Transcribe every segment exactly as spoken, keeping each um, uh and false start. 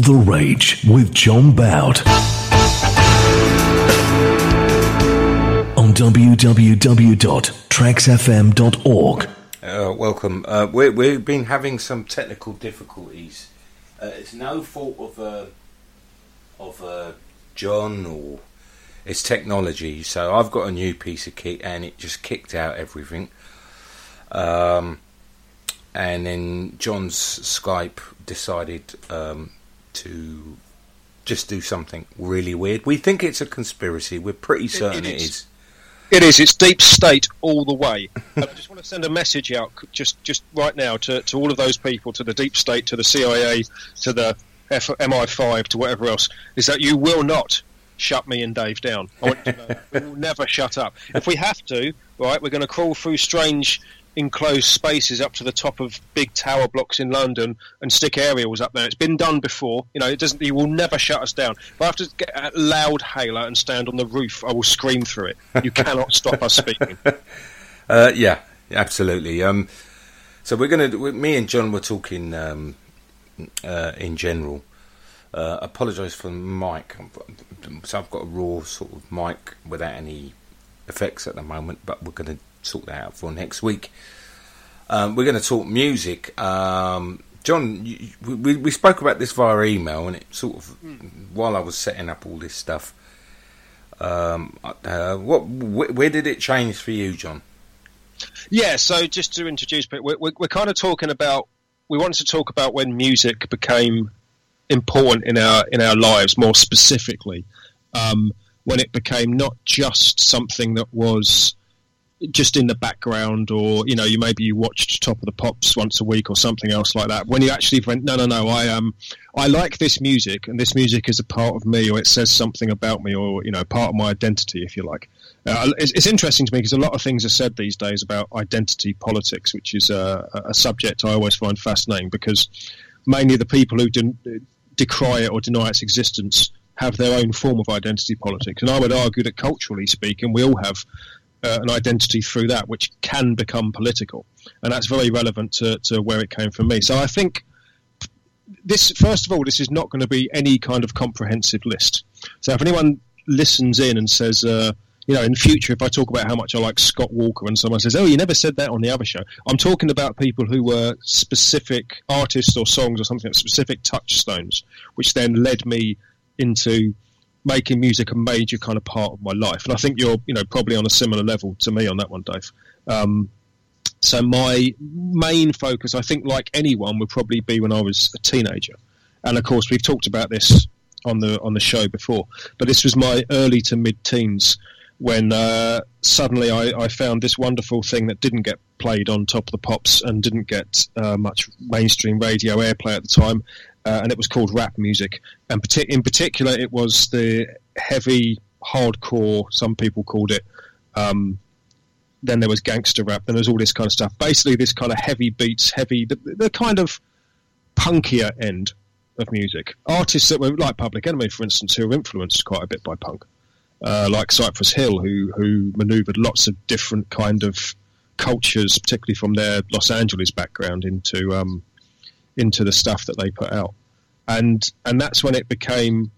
The Rage with John Bout on w w w dot tracks f m dot org. Uh, welcome. Uh, we we've been having some technical difficulties. Uh, it's no fault of uh, of uh, John, or it's technology. So I've got a new piece of kit, and it just kicked out everything. Um, and then John's Skype decided um, to just do something really weird. We think it's a conspiracy. We're pretty certain it, it, is. it is. It is. It's deep state all the way. And I just want to send a message out just, just right now to, to all of those people, to the deep state, to the C I A, to the F- M I five, to whatever else, is that you will not shut me and Dave down. I want you to know that. We will never shut up. If we have to, right, we're going to crawl through strange enclosed spaces up to the top of big tower blocks in London and stick aerials up there. It's been done before. You know, it doesn't. You will never shut us down. If I have to get a loud hailer and stand on the roof, I will scream through it. You cannot stop us speaking. Uh, yeah, absolutely. Um, so we're going to. Me and John were talking um, uh, in general. Uh, apologise for the mic. So I've got a raw sort of mic without any effects at the moment, but we're going to sort that out for next week. Um, we're going to talk music. Um, John, you, we, we spoke about this via email, and it sort of, mm. while I was setting up all this stuff, um, uh, what wh- where did it change for you, John? Yeah, so just to introduce people, we're, we're, we're kind of talking about, we wanted to talk about when music became important in our in our lives, more specifically, um, when it became not just something that was just in the background, or you know, you maybe you watched Top of the Pops once a week or something else like that. When you actually went, no, no, no, I um, I like this music, and this music is a part of me, or it says something about me, or you know, part of my identity, if you like. Uh, it's, it's interesting to me because a lot of things are said these days about identity politics, which is a, a subject I always find fascinating, because mainly the people who de- decry it or deny its existence have their own form of identity politics, and I would argue that culturally speaking, we all have Uh, an identity through that, which can become political, and that's very relevant to, to where it came from me. So I think this, first of all, this is not going to be any kind of comprehensive list. So if anyone listens in and says, uh, you know, in future, if I talk about how much I like Scott Walker, and someone says, oh, you never said that on the other show, I'm talking about people who were specific artists or songs or something, specific touchstones, which then led me into making music a major kind of part of my life. And I think you're, you know, probably on a similar level to me on that one, Dave. Um, so my main focus, I think, like anyone, would probably be when I was a teenager. And of course, we've talked about this on the on the show before, but this was my early to mid-teens when uh, suddenly I, I found this wonderful thing that didn't get played on Top of the Pops and didn't get uh, much mainstream radio airplay at the time. Uh, and it was called rap music, and partic- in particular, it was the heavy, hardcore. Some people called it. Um, then there was gangster rap. Then there was all this kind of stuff. Basically, this kind of heavy beats, heavy, the, the kind of punkier end of music. Artists that were like Public Enemy, for instance, who were influenced quite a bit by punk, uh, like Cypress Hill, who who manoeuvred lots of different kind of cultures, particularly from their Los Angeles background, into um, into the stuff that they put out. And and that's when it became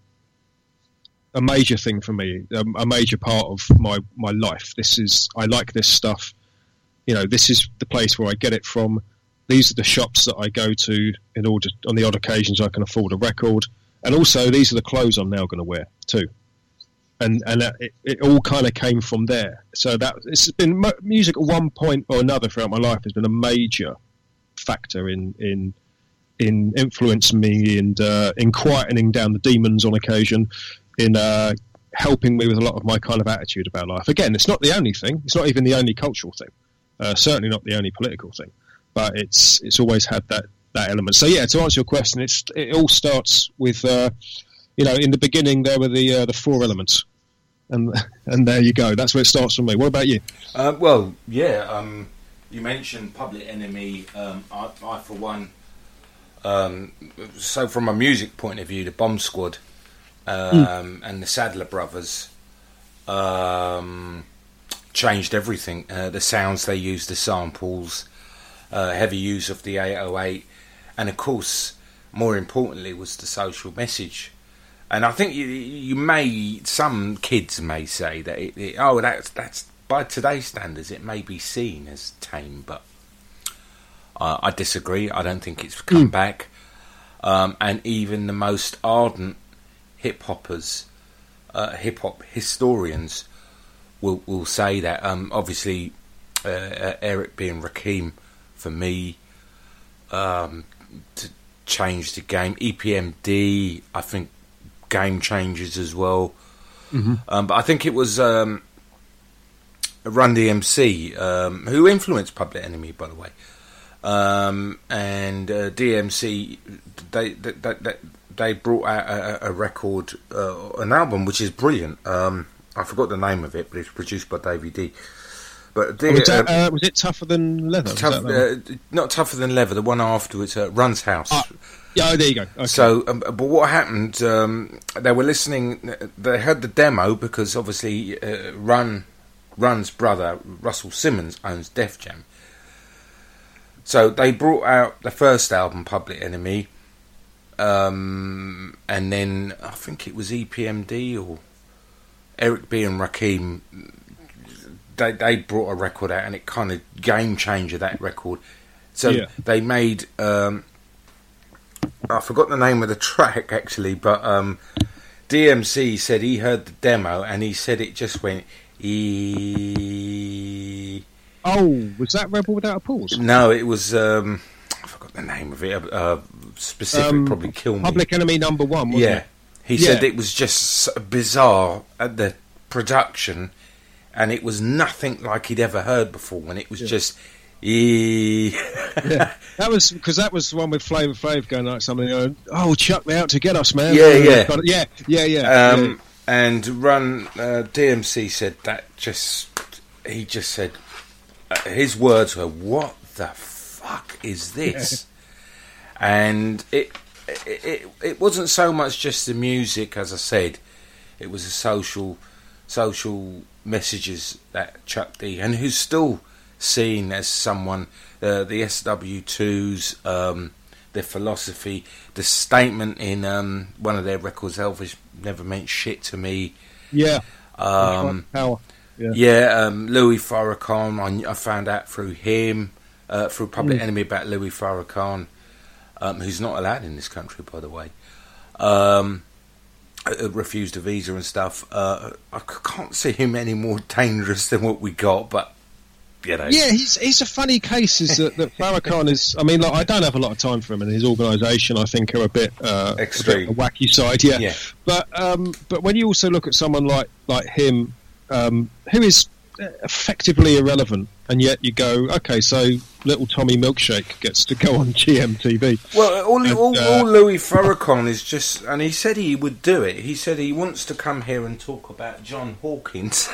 a major thing for me, a, a major part of my, my life. This is, I like this stuff. You know, this is the place where I get it from. These are the shops that I go to in order, on the odd occasions I can afford a record. And also, these are the clothes I'm now going to wear too. And and it, it all kind of came from there. So that it's been music at one point or another throughout my life has been a major factor in in in influencing me and uh, in quietening down the demons on occasion, in uh, helping me with a lot of my kind of attitude about life. Again, it's not the only thing. It's not even the only cultural thing. Uh, certainly not the only political thing. But it's it's always had that, that element. So yeah, to answer your question, it's it all starts with, uh, you know, in the beginning there were the uh, the four elements. And and there you go. That's where it starts from me. What about you? Uh, well, yeah, um, you mentioned Public Enemy. Um, I, I, for one... Um, so from a music point of view, the Bomb Squad um, mm. and the Sadler Brothers um, changed everything. Uh, the sounds they used, the samples, uh, heavy use of the eight oh eight, and of course more importantly, was the social message. And I think you, you may, some kids may say that, it, it, oh, that's, that's, by today's standards, it may be seen as tame, but uh, I disagree. I don't think it's come mm. back. Um, and even the most ardent hip-hoppers, uh, hip-hop historians will will say that. Um, obviously, uh, uh, Eric B. and Rakim, for me, um, to change the game. E P M D, I think, game changers as well. Mm-hmm. Um, but I think it was um, Run D M C, um, who influenced Public Enemy, by the way. Um, and uh, D M C, they they, they they brought out a, a record, uh, an album which is brilliant. Um, I forgot the name of it, but it's produced by Davey D. But D- was, that, uh, was it Tougher Than Leather? Tough, uh, not Tougher Than Leather. The one afterwards, uh, Run's House. Ah, yeah, oh, there you go. Okay. So, um, but what happened? Um, they were listening. They heard the demo because obviously uh, Run, Run's brother Russell Simmons owns Def Jam. So they brought out the first album, Public Enemy, um, and then I think it was E P M D or Eric B. and Rakim. They they brought a record out, and it kind of game changer that record. So yeah. they made. Um, I forgot the name of the track actually, but um, D M C said he heard the demo and he said it just went e. Oh, was that Rebel Without a Pause? No, it was. Um, I forgot the name of it. Uh, specific, um, probably kill me. Public Enemy Number One. Wasn't yeah, it? he yeah. said it was just bizarre at the production, and it was nothing like he'd ever heard before. And it was yeah. just. E- yeah, that was because that was the one with Flavor Flav going like something. Going, oh, chuck me out to get us, man! Yeah, yeah, yeah, yeah, yeah. Um, yeah. And Run uh, D M C said that just he just said uh, his words were, "What the fuck is this?" Yeah. And it, it it it wasn't so much just the music, as I said. It was the social social messages that Chuck D, and who's still seen as someone, uh, the S W twos, um, their philosophy, the statement in um, one of their records, Elvis never meant shit to me. Yeah. Um, Power. Yeah. Yeah. Um, Louis Farrakhan, I, I found out through him, uh, through Public mm. Enemy about Louis Farrakhan, um, who's not allowed in this country, by the way. Um, refused a visa and stuff. Uh, I can't see him any more dangerous than what we got, but. You know. Yeah, he's he's a funny case. Is that, that Farrakhan is? I mean, like, I don't have a lot of time for him, and his organisation, I think, are a bit uh, extreme, a, bit a wacky side. Yeah, yeah. But um, but when you also look at someone like like him, um, who is effectively irrelevant, and yet you go, okay, so little Tommy Milkshake gets to go on G M T V. Well, all and, all, uh, all Louis Farrakhan is just, and he said he would do it. He said he wants to come here and talk about John Hawkins.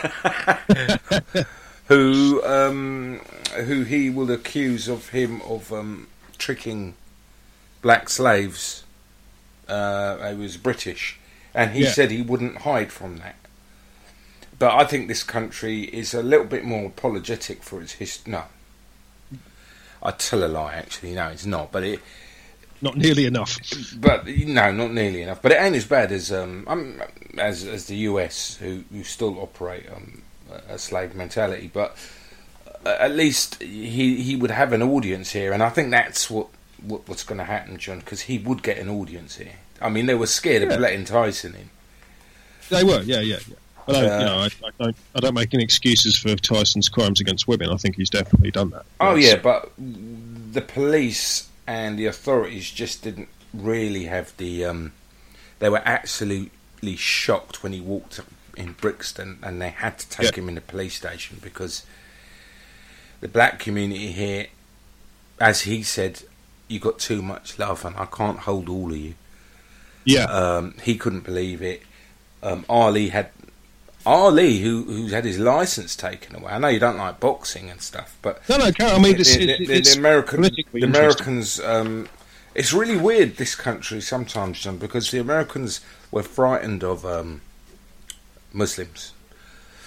Who, um, who he will accuse of him of um, tricking black slaves. Uh, he was British, and he yeah. said he wouldn't hide from that. But I think this country is a little bit more apologetic for its history. No, I tell a lie. Actually, no, it's not. But it not nearly enough. But no, not nearly enough. But it ain't as bad as um, um as as the U S, who who still operate um. a slave mentality, but at least he he would have an audience here, and I think that's what, what what's going to happen, John, because he would get an audience here. I mean, they were scared yeah. of letting Tyson in. They were, yeah, yeah, yeah. But I, uh, you know, I, I don't I don't make any excuses for Tyson's crimes against women. I think he's definitely done that. Oh yes. yeah, but the police and the authorities just didn't really have the. Um, they were absolutely shocked when he walked up in Brixton, and they had to take yep. him in the police station because the black community here, as he said, you got too much love and I can't hold all of you. Yeah. Um, he couldn't believe it. Um, Ali had Ali, who who's had his license taken away. I know you don't like boxing and stuff, but no, no, I mean, it's, the, it's, the, it's the American, the Americans. Um, it's really weird, this country sometimes, John, because the Americans were frightened of. Um, Muslims, yeah,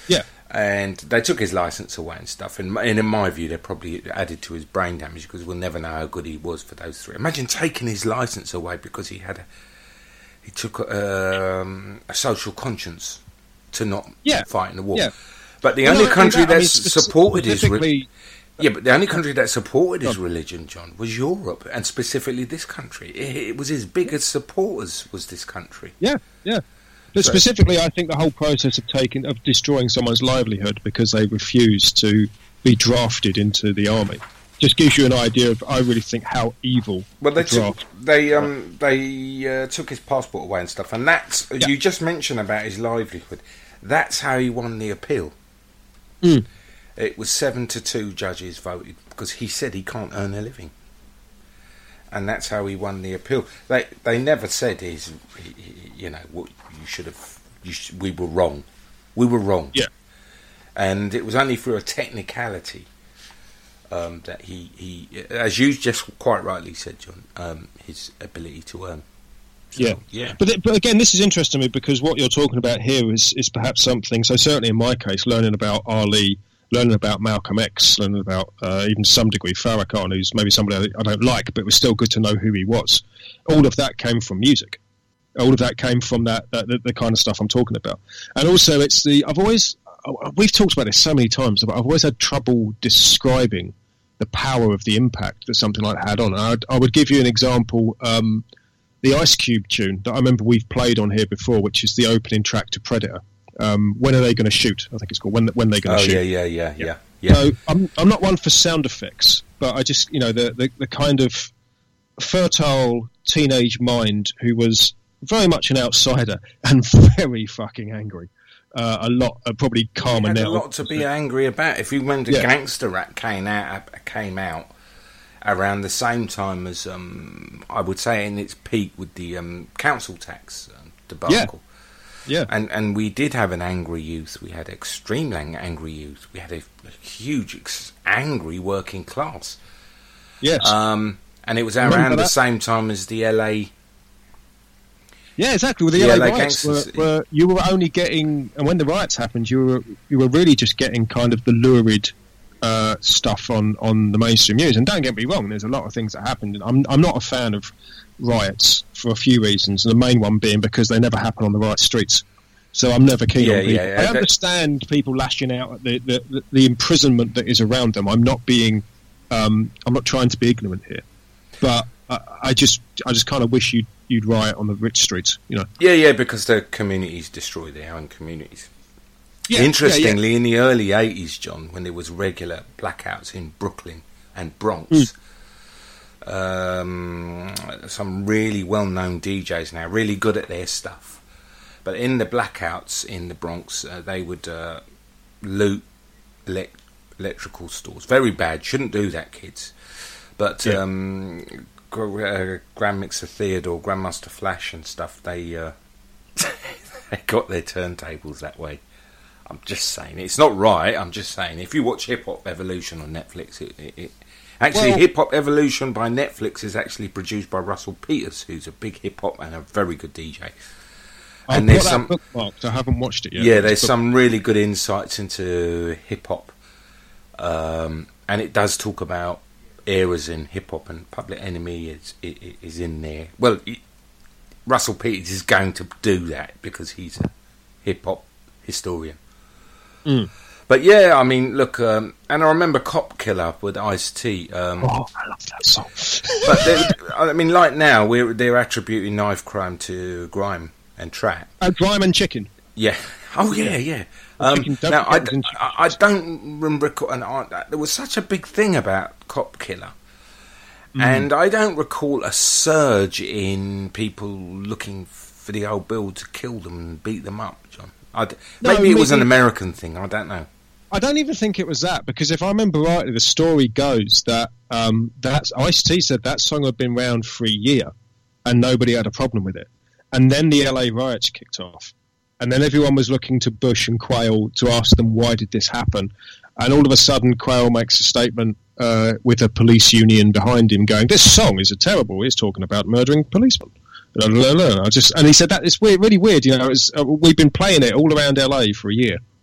And they took his license away and stuff. And, and in my view, they probably added to his brain damage because we'll never know how good he was for those three. Imagine taking his license away because he had a he took a, um, a social conscience to not yeah. fight in the war. Yeah. But the well, only no, country that, that I mean, supported his re- yeah, but the only country that supported his God. religion, John, was Europe, and specifically this country. It, it was his biggest supporters was this country. Yeah, yeah. But So- specifically, I think the whole process of taking of destroying someone's livelihood because they refuse to be drafted into the army just gives you an idea of, I really think, how evil Well, they the took, draft. they um they uh, took his passport away and stuff, and that's Yeah. you just mentioned about his livelihood. That's how he won the appeal. Mm. It was seven to two judges voted because he said he can't earn a living, and that's how he won the appeal. They they never said he's he, he, you know what you should have. You sh- we were wrong. We were wrong. Yeah. And it was only through a technicality um, that he, he, as you just quite rightly said, John, um, his ability to earn. So, Yeah, yeah. But th- but again, this is interesting to me because what you're talking about here is is perhaps something. So certainly in my case, learning about Ali, learning about Malcolm X, learning about uh, even to some degree Farrakhan, who's maybe somebody I don't like, but it was still good to know who he was. All of that came from music. All of that came from that, that the, the kind of stuff I'm talking about. And also, it's the I've always we've talked about this so many times, but I've always had trouble describing the power of the impact that something like that had on. And I'd, I would give you an example. Um, the Ice Cube tune that I remember we've played on here before, which is the opening track to Predator. Um, when are they going to shoot? I think it's called When When They're Going to Oh Shoot. yeah, yeah, yeah, yeah, yeah. So I'm I'm not one for sound effects, but I just you know the the, the kind of fertile teenage mind who was very much an outsider and very fucking angry. Uh, a lot, uh, probably He calmer had now. a lot to be angry about. If you remember, Yeah. Gangster Rap came out came out around the same time as um, I would say in its peak with the um, council tax um, debacle. Yeah, And and we did have an angry youth. We had extreme ang- angry youth. We had a, a huge ex- angry working class. yes, Um, and it was Remember around the that? same time as the L A. yeah, exactly. Well, the, the L A, L A riots were, gangsters. were you were only getting, and when the riots happened, you were you were really just getting kind of the lurid uh, stuff on, on the mainstream news. And don't get me wrong, there's a lot of things that happened. I'm I'm not a fan of riots for a few reasons, and the main one being because they never happen on the right streets. So I'm never keen Yeah, on people. yeah, yeah. I understand people lashing out at the, the, the, the imprisonment that is around them. I'm not being, um, I'm not trying to be ignorant here, but I, I just, I just kind of wish you'd, you'd riot on the rich streets, you know. Yeah, yeah, because the communities destroy their own communities. Yeah, Interestingly, in the early eighties, John, when there was regular blackouts in Brooklyn and Bronx, Mm. um, some really well-known D Js now, really good at their stuff. But in the blackouts in the Bronx, uh, they would uh, loot elect- electrical stores. Very bad. Shouldn't do that, kids. But Yeah. um, Gr- uh, Grand Mixer Theodore, Grandmaster Flash and stuff, they uh, they got their turntables that way. I'm just saying. It's not right. I'm just saying. If you watch Hip Hop Evolution on Netflix, it... it, it Actually, Well- Hip Hop Evolution by Netflix is actually produced by Russell Peters, who's a big hip hop and a very good D J. I've And got there's that some- bookmarked. I haven't watched it yet. Yeah, But there's it's book- some really good insights into hip hop, um, and it does talk about eras in hip hop, and Public Enemy is is, is in there. Well, it, Russell Peters is going to do that because he's a hip hop historian. Mm. But yeah, I mean, look, um, and I remember Cop Killer with Ice-T. Um, Oh, I love that song. but they- I mean, like now, we're they're attributing knife crime to grime and trap. uh, Grime and Chicken. Yeah. Oh yeah, yeah. Um, Chicken, don't now I, forget the I, I don't remember. And I, there was such a big thing about Cop Killer, Mm. and I don't recall a surge in people looking for the old Bill to kill them and beat them up. John, I'd, No, maybe it was an maybe- American thing. I don't know. I don't even think it was that, because if I remember rightly, the story goes that um, that's Ice-T said that song had been around for a year and nobody had a problem with it. And then the L A riots kicked off. And then everyone was looking to Bush and Quayle to ask them, why did this happen? And all of a sudden, Quayle makes a statement uh, with a police union behind him going, this song is a terrible, it's talking about murdering policemen. Blah, blah, blah. I just, and he said that it's weird, really weird. You know, it's, uh, we've been playing it all around L A for a year.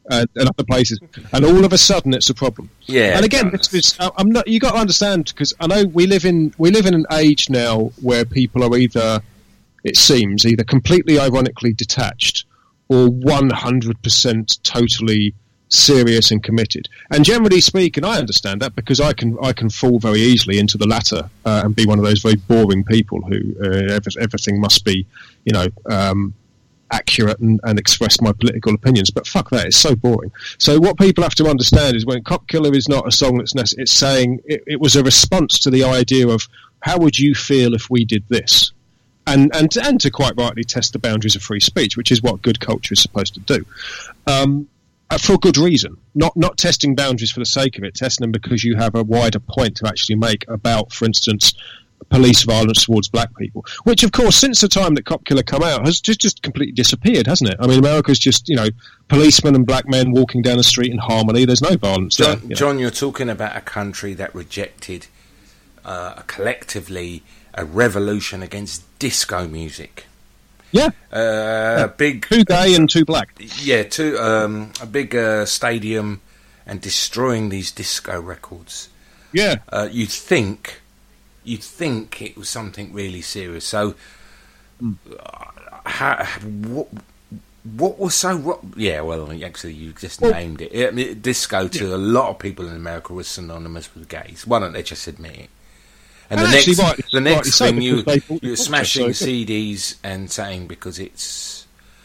uh, and other places, and all of a sudden it's a problem. Yeah. And again, this is, I'm not. You got to understand, because I know we live in we live in an age now where people are either, it seems, either completely ironically detached or one hundred percent totally serious and committed. And generally speaking, I understand that, because I can I can fall very easily into the latter uh, and be one of those very boring people who uh, every, everything must be, you know, um, accurate and, and express my political opinions. But fuck that, it's so boring. So what people have to understand is, when Cop Killer is not a song that's necessary, it's saying it, it was a response to the idea of, how would you feel if we did this? And, and, and to quite rightly test the boundaries of free speech, which is what good culture is supposed to do. Um, for good reason, not not testing boundaries for the sake of it, testing them because you have a wider point to actually make about, for instance, police violence towards black people, which, of course, since the time that Cop Killer come out, has just, just completely disappeared, hasn't it? I mean, America's just, you know, policemen and black men walking down the street in harmony. There's no violence John, there. You know? John, you're talking about a country that rejected uh, collectively a revolution against disco music. Yeah, uh, yeah. Big, too gay and too black. Yeah, too um, a big uh, stadium and destroying these disco records. Yeah, uh, you'd think, you'd think it was something really serious. So, uh, how, what, what was so wrong? Yeah, well, actually, you just well, named it. I mean, disco to yeah. a lot of people in America was synonymous with gays. Why don't they just admit it? And, and the next, right, the next thing so, you, you're smashing so C Ds and saying because it's,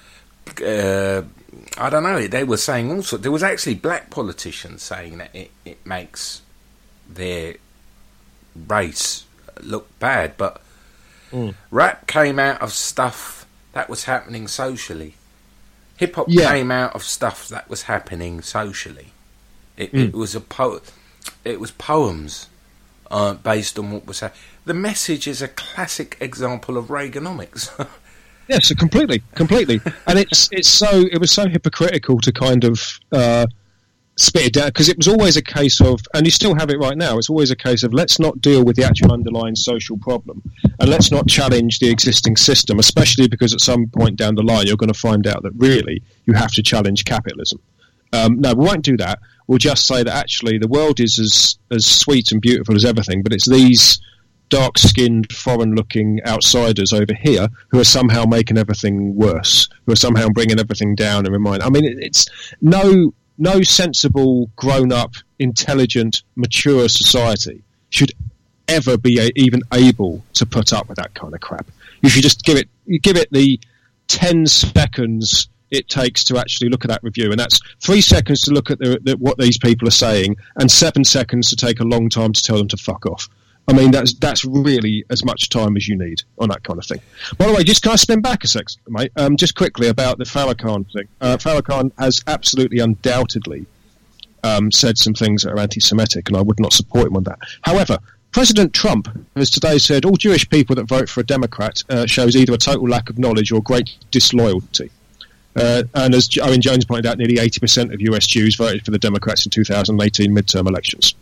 uh, I don't know, they were saying also, there was actually black politicians saying that it, it makes their race look bad, but mm. rap came out of stuff that was happening socially. Hip-hop yeah. came out of stuff that was happening socially. It, mm. it was a po- it was poems. Uh, based on what was happening. The Message is a classic example of Reaganomics. Yes, completely, completely. And it's it's so it was so hypocritical to kind of uh, spit it down, because it was always a case of, and you still have it right now, it's always a case of, let's not deal with the actual underlying social problem, and let's not challenge the existing system, especially because at some point down the line you're going to find out that really you have to challenge capitalism. Um, no, we won't do that. We'll just say that actually the world is as, as sweet and beautiful as everything, but it's these dark-skinned, foreign-looking outsiders over here who are somehow making everything worse, who are somehow bringing everything down and remind. I mean, it, it's no no sensible, grown-up, intelligent, mature society should ever be a, even able to put up with that kind of crap. You should just give it you give it the ten seconds it takes to actually look at that review, and that's three seconds to look at the, the, what these people are saying, and seven seconds to take a long time to tell them to fuck off. I mean, that's that's really as much time as you need on that kind of thing. By the way, just can I spin back a sec, mate? Um, just quickly about the Farrakhan thing. Uh, Farrakhan has absolutely, undoubtedly um, said some things that are anti-Semitic, and I would not support him on that. However, President Trump has today said all Jewish people that vote for a Democrat uh, shows either a total lack of knowledge or great disloyalty. Uh, and as Owen Jones pointed out, nearly eighty percent of U S Jews voted for the Democrats in two thousand eighteen midterm elections.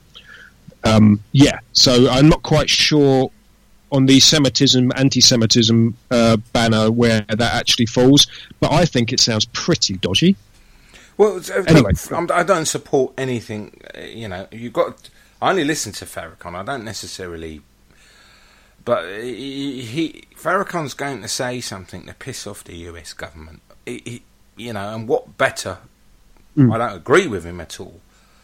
Um, yeah, so I'm not quite sure on the Semitism, anti-Semitism uh, banner where that actually falls, but I think it sounds pretty dodgy. Well, anyway, look, I don't support anything. You know, you got. I only listen to Farrakhan. I don't necessarily. But he, he Farrakhan's going to say something to piss off the U S government. He, he, you know, and what better? Mm. I don't agree with him at all.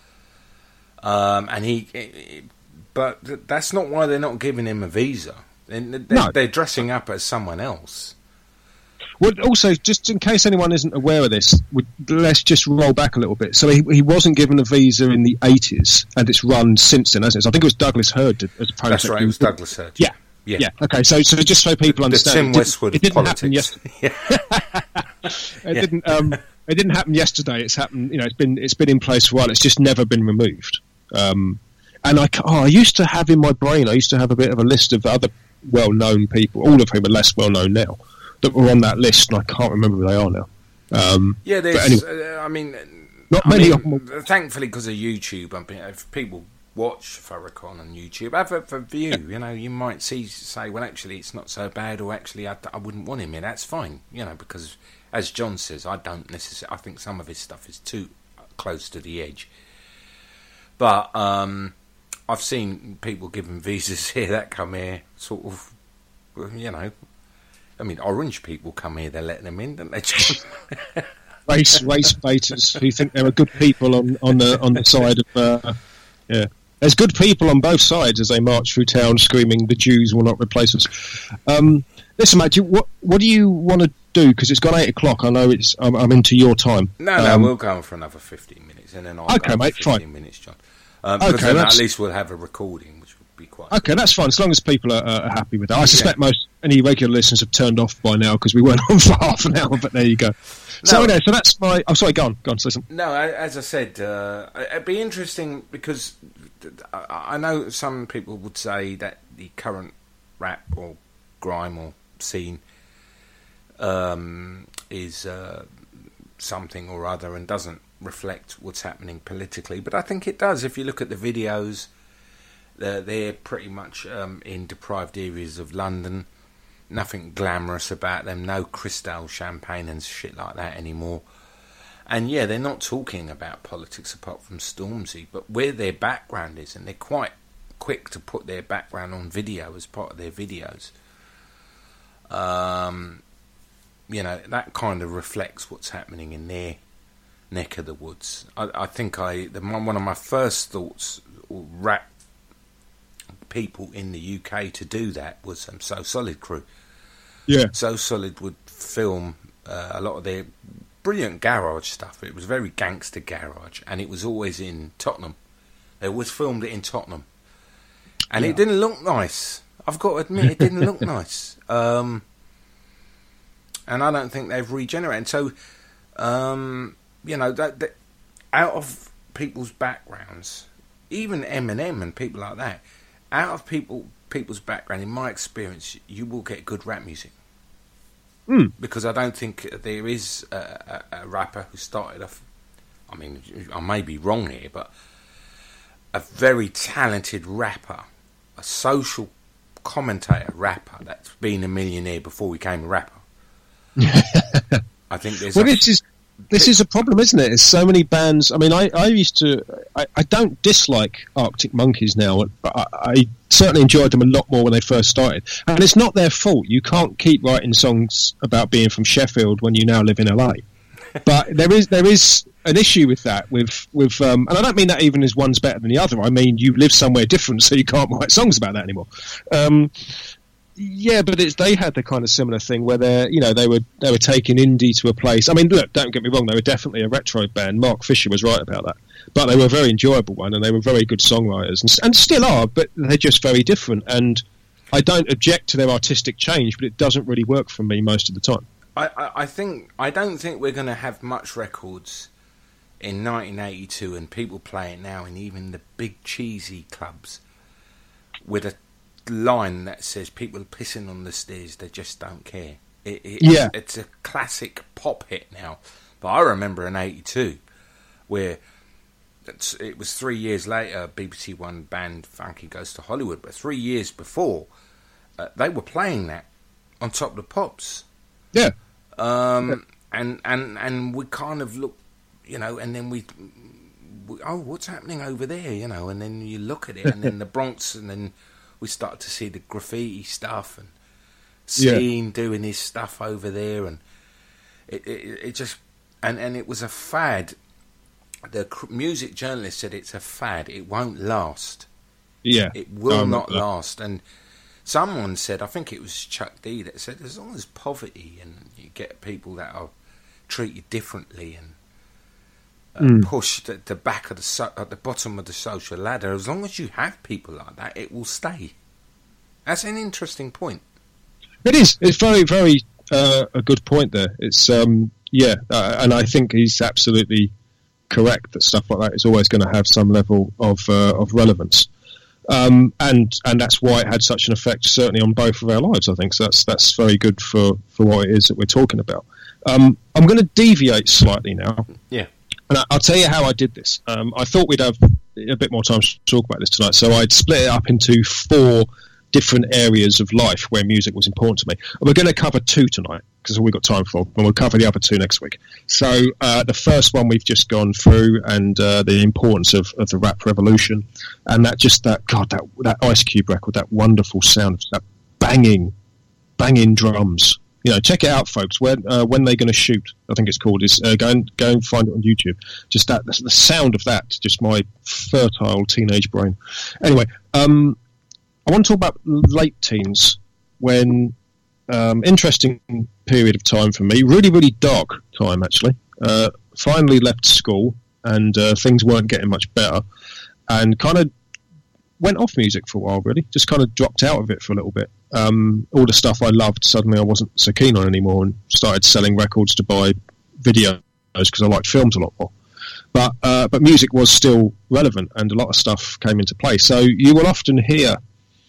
Um, and he, he, but that's not why they're not giving him a visa. They're, they're, no. they're dressing up as someone else. Well, also, just in case anyone isn't aware of this, let's just roll back a little bit. So he, he wasn't given a visa in the eighties, and it's run since then, hasn't it? So I think it was Douglas Hurd as opposed That's to... right, it was Douglas Hurd. Yeah. Yeah. yeah. Okay. So, so just so people understand, the Tim Westwood it didn't, of it didn't politics. happen yesterday. it yeah. didn't. Um, it didn't happen yesterday. It's happened. You know, it's been it's been in place for a while. It's just never been removed. Um, and I, oh, I used to have in my brain. I used to have a bit of a list of other well-known people, all of whom are less well-known now, that were on that list, and I can't remember who they are now. Um, yeah, there's. Anyway, uh, I mean, not I many mean, of them. Thankfully, because of YouTube, I mean, if people watch Farrakhan on YouTube, have a, a view. Yeah. You know, you might see say, well, actually, it's not so bad, or actually, I, I wouldn't want him here. That's fine. You know, because as John says, I don't necessarily. I think some of his stuff is too close to the edge. But um, I've seen people given visas here that come here, sort of, you know. I mean, orange people come here; they're letting them in, don't they? race race baiters who think there are good people on, on the on the side of uh, yeah. There's good people on both sides as they march through town screaming, "The Jews will not replace us." Um, listen, Matt, do you, what what do you want to do? Because it's gone eight o'clock. I know it's I'm, I'm into your time. No, no, um, we'll go on for another fifteen minutes, and then I'll okay, go mate, for fifteen fine. minutes, John. Um, because okay, then that's... at least we'll have a recording, which would be quite. Okay, good. that's fine. As long as people are, are happy with that. I suspect yeah. most any regular listeners have turned off by now because we weren't on for half an hour. But there you go. No, so anyway, so that's my. I'm oh, sorry. Go on. Go on. Listen. No, as I said, uh, it'd be interesting because I know some people would say that the current rap or grime or scene um, is uh, something or other and doesn't reflect what's happening politically, but I think it does. If you look at the videos, they're, they're pretty much um, in deprived areas of London. Nothing glamorous about them, no Cristal champagne and shit like that anymore. And yeah, they're not talking about politics apart from Stormzy, but where their background is, and they're quite quick to put their background on video as part of their videos. Um, you know, that kind of reflects what's happening in their neck of the woods. I, I think I the, one of my first thoughts, rap people in the U K to do that was um, So Solid crew. Yeah, So Solid would film uh, a lot of their brilliant garage stuff. It was very gangster garage, and it was always in Tottenham. They always filmed it in Tottenham, and yeah. it didn't look nice. I've got to admit, it didn't look nice. Um, and I don't think they've regenerated. So, um, you know, that, that out of people's backgrounds, even Eminem and people like that, out of people people's background, in my experience, you will get good rap music. Mm. Because I don't think there is a, a, a rapper who started off, I mean, I may be wrong here, but a very talented rapper, a social commentator rapper that's been a millionaire before he became a rapper. I think there's... Well, this is... This is a problem, isn't it? There's so many bands. I mean, I, I used to... I, I don't dislike Arctic Monkeys now, but I, I certainly enjoyed them a lot more when they first started. And it's not their fault. You can't keep writing songs about being from Sheffield when you now live in L A. But there is there is an issue with that. With with um, and I don't mean that even as one's better than the other. I mean, you live somewhere different, so you can't write songs about that anymore. Um Yeah, but it's, they had the kind of similar thing where they, you know, they were they were taking indie to a place. I mean, look, don't get me wrong, they were definitely a retro band. Mark Fisher was right about that, but they were a very enjoyable one, and they were very good songwriters, and, and still are. But they're just very different, and I don't object to their artistic change, but it doesn't really work for me most of the time. I, I, I think I don't think we're going to have much records in nineteen eighty-two, and people play it now in even the big cheesy clubs with a line that says people are pissing on the stairs, they just don't care. It, it, yeah. It's, it's a classic pop hit now. But I remember in eighty-two where it's, it was three years later, B B C One band Funky Goes to Hollywood, but three years before uh, they were playing that on Top of the Pops. Yeah. Um, yeah. And, and, and we kind of look, you know, and then we, we, oh, what's happening over there, you know, and then you look at it, and then the Bronx, and then we start to see the graffiti stuff and Scene yeah. doing his stuff over there, and it, it, it just and, and it was a fad. The music journalist said it's a fad. It won't last. Yeah, it will um, not uh, last. And someone said, I think it was Chuck D that said, as long as poverty and you get people that are treated differently and uh, mm. pushed at the back of the so- at the bottom of the social ladder, as long as you have people like that, it will stay. That's an interesting point. It is. It's very, very uh, a good point there. It's um, yeah, uh, and I think he's absolutely correct that stuff like that is always going to have some level of uh, of relevance, um, and and that's why it had such an effect, certainly on both of our lives. I think so. That's that's very good for, for what it is that we're talking about. Um, I'm going to deviate slightly now. Yeah. And I'll tell you how I did this. Um, I thought we'd have a bit more time to talk about this tonight, so I'd split it up into four different areas of life where music was important to me. And we're going to cover two tonight, because all we've got time for, and we'll cover the other two next week. So uh, the first one we've just gone through, and uh, the importance of, of the rap revolution, and that just that God that that Ice Cube record, that wonderful sound, that banging, banging drums. You know, check it out, folks. When uh, when they're going to shoot, I think it's called. Is uh, go and go and find it on YouTube. Just that the sound of that, just my fertile teenage brain. Anyway, um, I want to talk about late teens, when um, interesting period of time for me. Really, really dark time actually. Uh, finally left school, and uh, things weren't getting much better, and kind of went off music for a while. Really, just kind of dropped out of it for a little bit. Um, all the stuff I loved, suddenly I wasn't so keen on anymore, and started selling records to buy videos because I liked films a lot more. But uh, but music was still relevant, and a lot of stuff came into play. So you will often hear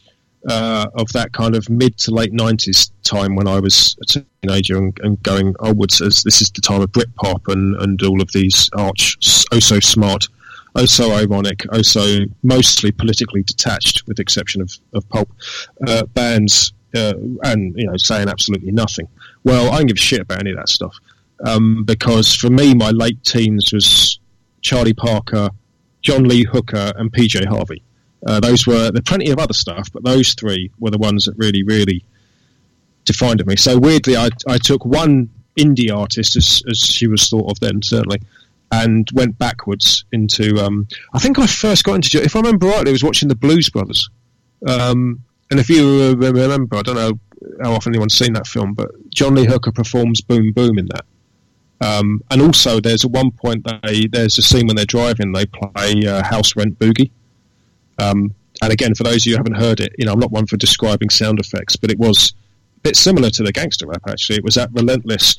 uh, of that kind of mid to late nineties time when I was a teenager and, and going onwards, as this is the time of Britpop and, and all of these arch, oh so smart, oh so ironic, oh so mostly politically detached, with the exception of, of Pulp, uh, bands, uh, and, you know, saying absolutely nothing. Well, I don't give a shit about any of that stuff, um, because for me, my late teens was Charlie Parker, John Lee Hooker, and P J Harvey. Uh, those were, there are plenty of other stuff, but those three were the ones that really, really defined me. So weirdly, I, I took one indie artist, as, as she was thought of then, certainly, and went backwards into, um, I think I first got into, if I remember rightly, I was watching the Blues Brothers. Um, and if you remember, I don't know how often anyone's seen that film, but John Lee Hooker performs Boom Boom in that. Um, and also there's at one point, they, there's a scene when they're driving, they play uh, House Rent Boogie. Um, and again, for those of you who haven't heard it, you know, I'm not one for describing sound effects, but it was a bit similar to the gangster rap, actually. It was that relentless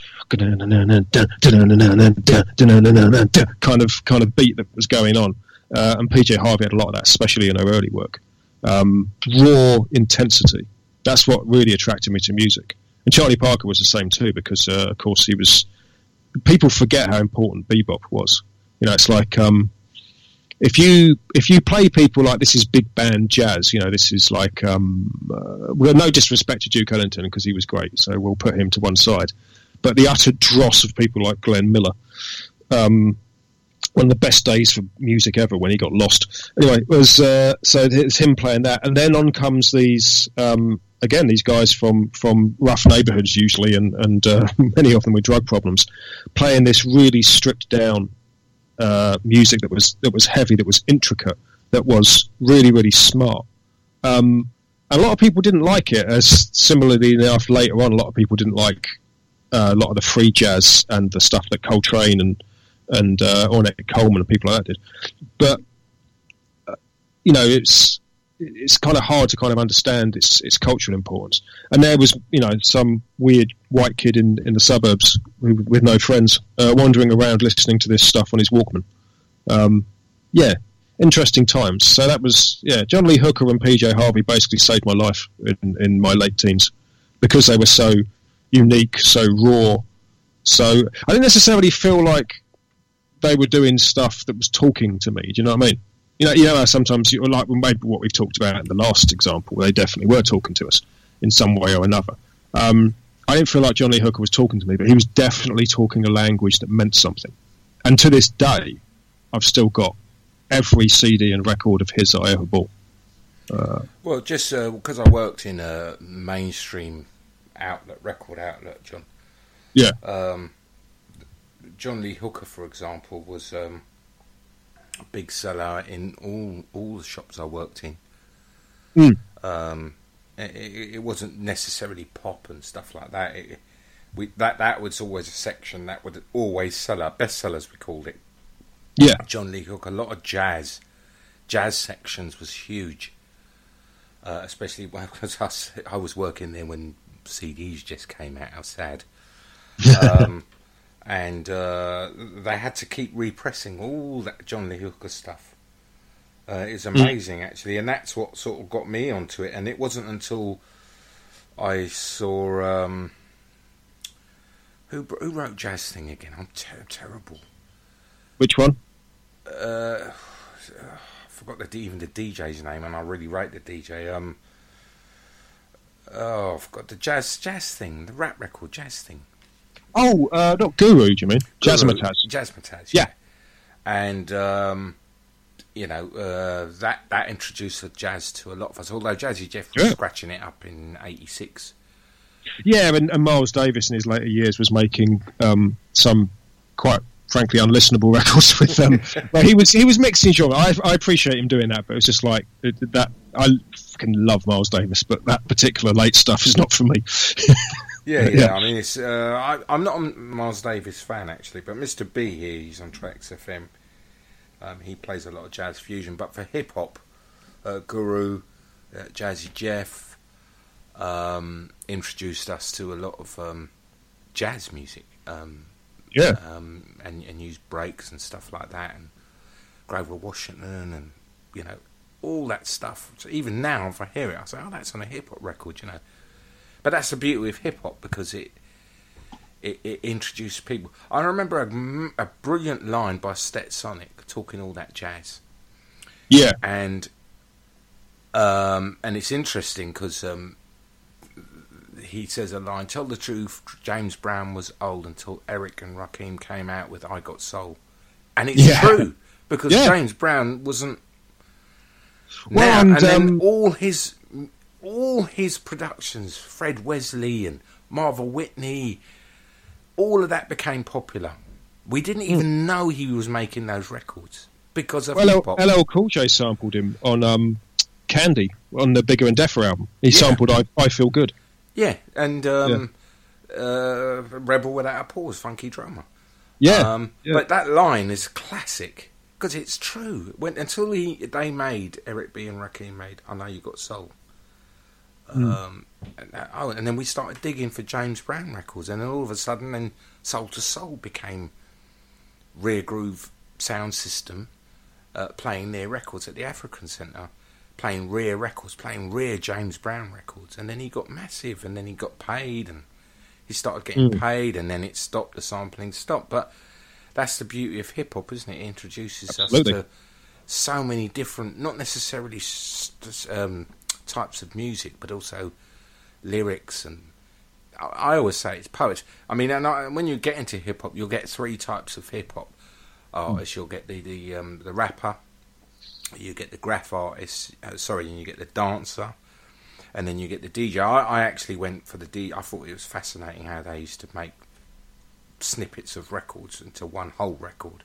kind of kind of beat that was going on. Uh, and P J Harvey had a lot of that, especially in her early work. Um, raw intensity. That's what really attracted me to music. And Charlie Parker was the same too, because, uh, of course, he was... People forget how important bebop was. You know, it's like... Um, If you if you play people like, this is big band jazz, you know, this is like, um, uh, well, no disrespect to Duke Ellington, because he was great, so we'll put him to one side. But the utter dross of people like Glenn Miller, um, one of the best days for music ever when he got lost. Anyway, it was uh, so it's him playing that, and then on comes these um, again these guys from from rough neighbourhoods usually, and and uh, many of them with drug problems, playing this really stripped down Uh, music that was that was heavy, that was intricate, that was really, really smart. Um, a lot of people didn't like it, as similarly enough later on, a lot of people didn't like uh, a lot of the free jazz and the stuff that Coltrane and and uh, Ornette Coleman and people like that did. But uh, you know, it's it's kind of hard to kind of understand its its cultural importance. And there was, you know, some weird white kid in, in the suburbs with, with no friends, uh, wandering around listening to this stuff on his Walkman. Um, yeah, interesting times. So that was, yeah, John Lee Hooker and P J Harvey basically saved my life in, in my late teens, because they were so unique, so raw. So I didn't necessarily feel like they were doing stuff that was talking to me. Do you know what I mean? You know, you know how sometimes, you like maybe what we've talked about in the last example, where they definitely were talking to us in some way or another. Um, I didn't feel like John Lee Hooker was talking to me, but he was definitely talking a language that meant something. And to this day, I've still got every C D and record of his that I ever bought. Uh, well, just because uh, I worked in a mainstream outlet, record outlet, John. Yeah. Um, John Lee Hooker, for example, was... Um, big seller in all all the shops I worked in. Mm. Um, it, it wasn't necessarily pop and stuff like that. It, we that that was always a section that would always sell our bestsellers, we called it. Yeah, John Lee Hooker. A lot of jazz, jazz sections was huge. Uh, especially because I, I was working there when C Ds just came out. How sad. Um, And uh, they had to keep repressing all that John Lee Hooker stuff. Uh, it's amazing, mm. actually, and that's what sort of got me onto it. And it wasn't until I saw um, who who wrote Jazz Thing again. I'm ter- terrible. Which one? Uh, I forgot the, even the D J's name, and I really rate the D J. Um, oh, I've got the jazz jazz thing, the rap record jazz thing. Oh, uh, not Guru, do you mean? Jazzmatazz. Jazzmatazz, yeah. yeah. And, um, you know, uh, that, that introduced the jazz to a lot of us, although Jazzy Jeff was yeah. scratching it up in eighty-six. Yeah, and, and Miles Davis in his later years was making um, some quite frankly unlistenable records with them. But he was he was mixing genre. I, I appreciate him doing that, but it's just like it, that. I fucking love Miles Davis, but that particular late stuff is not for me. yeah, yeah, yeah. I mean, it's uh, I, I'm not a Miles Davis fan actually, but Mister B here, he's on Tracks F M. Um, he plays a lot of jazz fusion, but for hip hop, uh, Guru, uh, Jazzy Jeff. Um, introduced us to a lot of um, jazz music, um, yeah, um, and, and used breaks and stuff like that, and Grover Washington, and you know all that stuff. So even now, if I hear it, I say, "Oh, that's on a hip hop record," you know. But that's the beauty of hip hop because it, it it introduced people. I remember a, a brilliant line by Stetsonic talking all that jazz. Yeah, and um, and it's interesting because. Um, He says a line, tell the truth, James Brown was old until Eric and Rakim came out with I Got Soul. And it's yeah. true, because yeah. James Brown wasn't... Well, now, and, and then um, all his all his productions, Fred Wesley and Martha Whitney, all of that became popular. We didn't even mm. know he was making those records because of well, hip-hop. L L Cool J sampled him on um, Candy, on the Bigger and Deffer album. He yeah. sampled I, I Feel Good. Yeah, and um, yeah. Uh, Rebel Without a Pause, Funky Drummer. Yeah, um, yeah. But that line is classic because it's true. When until he, they made Eric B and Rakim made I Know You Got Soul. Mm. Um, and, uh, oh, and then we started digging for James Brown records, and then all of a sudden, then Soul to Soul became Rear Groove Sound System uh, playing their records at the African Centre. Playing Rear records, playing Rear James Brown records, and then he got massive, and then he got paid, and he started getting mm. paid, and then it stopped, the sampling stopped. But that's the beauty of hip hop, isn't it? It introduces Absolutely. us to so many different, not necessarily um, types of music, but also lyrics, and I always say it's poetry. I mean, and I, when you get into hip hop, you'll get three types of hip hop artists. Mm. You'll get the the, um, the rapper. You get the graph artist, uh, sorry, and you get the dancer, and then you get the D J. I, I actually went for the D J. I thought it was fascinating how they used to make snippets of records into one whole record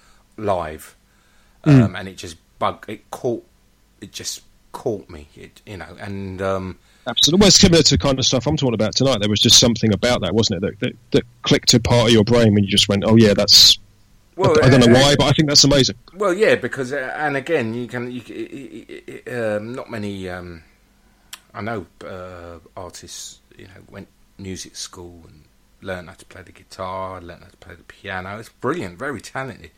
live, mm. um, and it just bug. It caught. It just caught me. It, you know, and um, absolutely. Well, it's similar to kind of stuff I'm talking about tonight. There was just something about that, wasn't it, that that, that clicked to part of your brain when you just went, "Oh yeah, that's." Well, I don't know why, but I think that's amazing. Well, yeah, because uh, and again, you can, you, it, it, um, not many. Um, I know uh, artists, you know, went music school and learned how to play the guitar, learned how to play the piano. It's brilliant, very talented.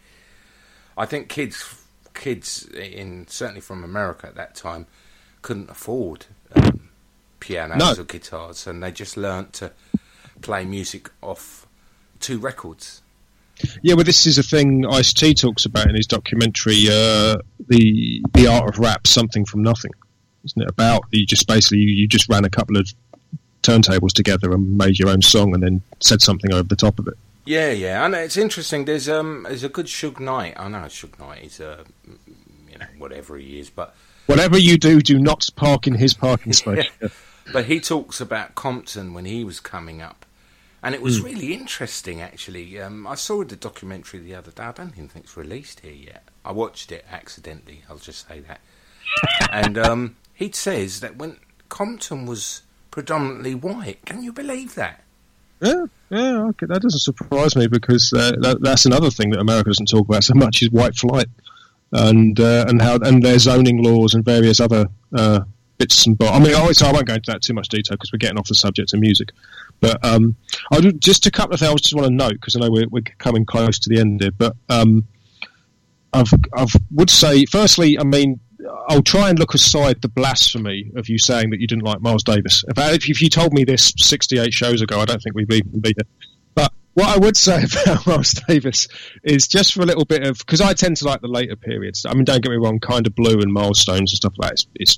I think kids, kids in certainly from America at that time, couldn't afford um, pianos no. or guitars, and they just learnt to play music off two records. Yeah, well, this is a thing Ice-T talks about in his documentary, uh, the the art of rap, something from nothing, isn't it? About you just basically you just ran a couple of turntables together and made your own song, and then said something over the top of it. Yeah, yeah, and it's interesting. There's um, there's a good Suge Knight. I know Suge Knight is uh, you know, whatever he is, but whatever you do, do not park in his parking space. Yeah. But he talks about Compton when he was coming up. And it was mm. really interesting, actually. Um, I saw the documentary the other day. I don't even think it's released here yet. I watched it accidentally, I'll just say that. And um, he says that when Compton was predominantly white. Can you believe that? Yeah, yeah, okay. That doesn't surprise me because uh, that, that's another thing that America doesn't talk about so much is white flight and uh, and how and their zoning laws and various other uh, bits and bobs. I mean, I, so I won't go into that too much detail because we're getting off the subject of music. But um, I do, just a couple of things I just want to note because I know we're, we're coming close to the end here. But um, I've, I would say, firstly, I mean, I'll try and look aside the blasphemy of you saying that you didn't like Miles Davis. If, if you told me this sixty-eight shows ago, I don't think we'd even be here. But what I would say about Miles Davis is just for a little bit of, because I tend to like the later periods. I mean, don't get me wrong, Kind of Blue and Milestones and stuff like that. It's, it's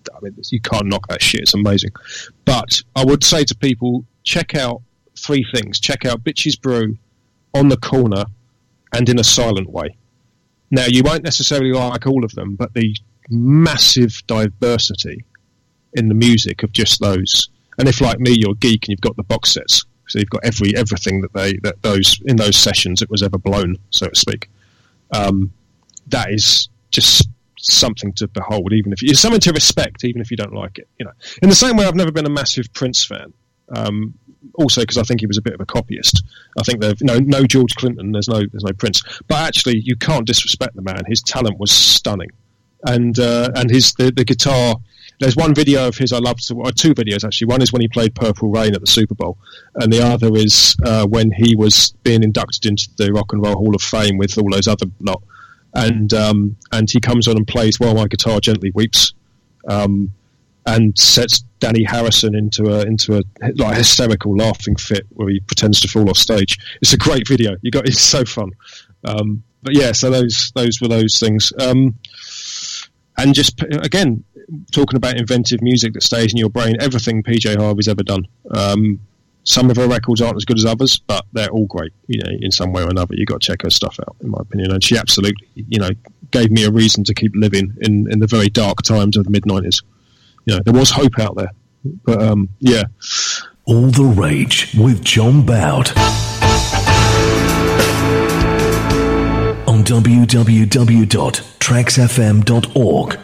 I mean, you can't knock that shit. It's amazing. But I would say to people, check out three things. Check out Bitches Brew, On the Corner, and In a Silent Way. Now, you won't necessarily like all of them, but the massive diversity in the music of just those. And if, like me, you're a geek and you've got the box sets, so you've got every everything that they that those in those sessions it was ever blown, so to speak. Um, that is just something to behold, even if it's something to respect, even if you don't like it. You know, in the same way, I've never been a massive Prince fan. Um, also, because I think he was a bit of a copyist. I think there's no no George Clinton. There's no there's no Prince. But actually, you can't disrespect the man. His talent was stunning, and uh, and his the, the guitar. There's one video of his I love to, or two videos actually. One is when he played Purple Rain at the Super Bowl, and the other is uh, when he was being inducted into the Rock and Roll Hall of Fame with all those other lot. And um, and he comes on and plays While My Guitar Gently Weeps, um, and sets Danny Harrison into a into a like hysterical laughing fit where he pretends to fall off stage. It's a great video. You got it's so fun. Um, but yeah, so those those were those things. Um, and just again, talking about inventive music that stays in your brain. Everything P J Harvey's ever done. Um, some of her records aren't as good as others, but they're all great, you know, in some way or another. You've got to check her stuff out, in my opinion. And she absolutely, you know, gave me a reason to keep living in, in the very dark times of the mid nineties. You know, there was hope out there. But, um, yeah. All the Rage with John Bout on w w w dot tracks f m dot org.